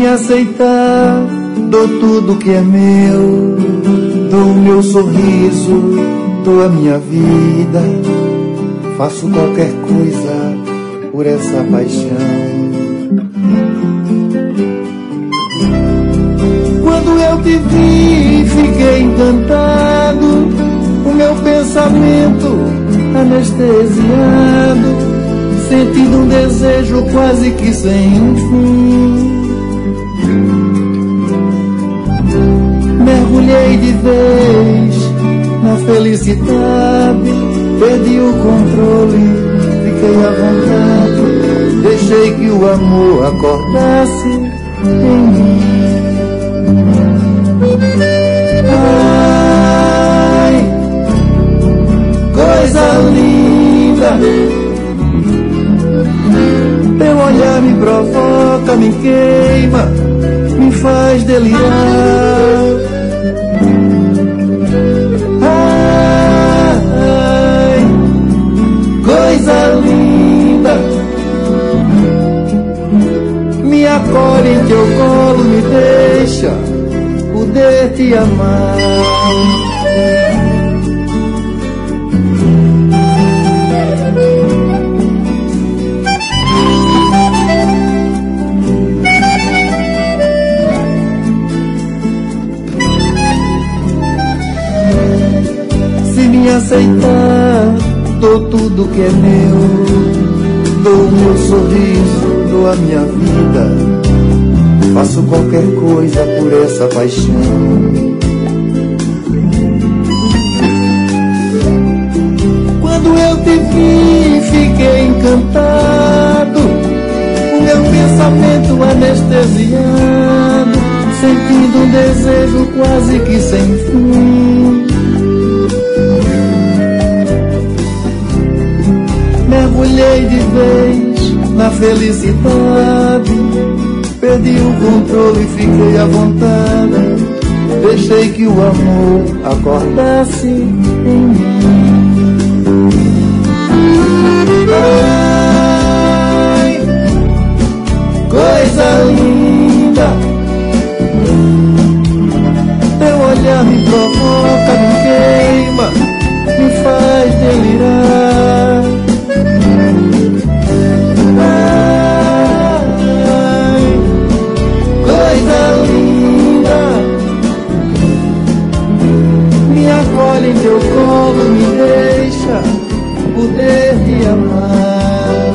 me aceitar, dou tudo que é meu, dou o meu sorriso, dou a minha vida, faço qualquer coisa por essa paixão. Quando eu te vi, fiquei encantado, o meu pensamento anestesiado, sentindo um desejo quase que sem fim. Mergulhei de vez na felicidade, perdi o controle, fiquei à vontade, deixei que o amor acordasse em mim. Ai, coisa linda, teu olhar me provoca, me queima, me faz delirar. Ai, coisa linda, me acolhe em teu colo, me deixa poder te amar. Me aceitar, dou tudo que é meu, dou o meu sorriso, dou a minha vida, faço qualquer coisa por essa paixão. Quando eu te vi, fiquei encantado, o meu pensamento anestesiado, sentindo um desejo quase que sem fim. Mergulhei de vez na felicidade, perdi o controle e fiquei à vontade, deixei que o amor acordasse em mim. Ai, coisa linda, teu olhar me provoca, me queima, me faz delirar. Olha em teu colo, me deixa poder te amar.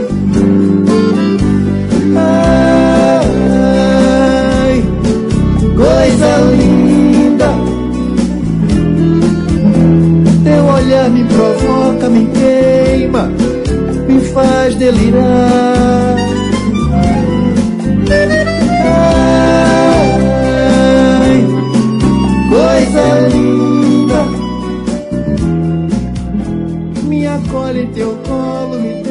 Ai, coisa linda, teu olhar me provoca, me queima, me faz delirar. Ai, coisa linda, me acolhe em teu colo, me